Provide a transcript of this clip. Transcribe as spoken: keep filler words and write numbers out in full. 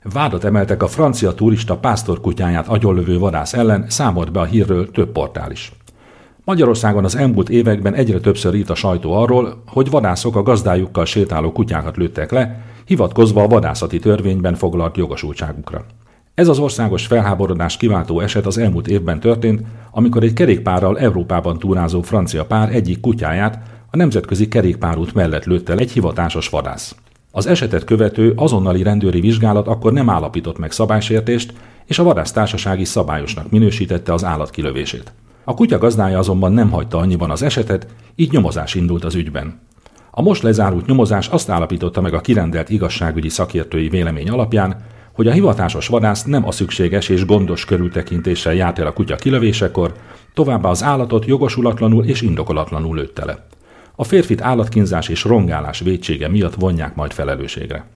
Vádat emeltek a francia turista pásztorkutyáját agyonlövő vadász ellen, számolt be a hírről több portál is. Magyarországon az elmúlt években egyre többször írt a sajtó arról, hogy vadászok a gazdájukkal sétáló kutyákat lőttek le, hivatkozva a vadászati törvényben foglalt jogosultságukra. Ez az országos felháborodást kiváltó eset az elmúlt évben történt, amikor egy kerékpárral Európában túrázó francia pár egyik kutyáját a nemzetközi kerékpárút mellett lőtte le egy hivatásos vadász. Az esetet követő azonnali rendőri vizsgálat akkor nem állapított meg szabálysértést, és a vadásztársaság is szabályosnak minősítette az állat kilövését. A kutya gazdája azonban nem hagyta annyiban az esetet, így nyomozás indult az ügyben. A most lezárult nyomozás azt állapította meg a kirendelt igazságügyi szakértői vélemény alapján, hogy a hivatásos vadász nem a szükséges és gondos körültekintéssel járt el a kutya kilövésekor, továbbá az állatot jogosulatlanul és indokolatlanul lőtte le. A férfit állatkínzás és rongálás vétsége miatt vonják majd felelősségre.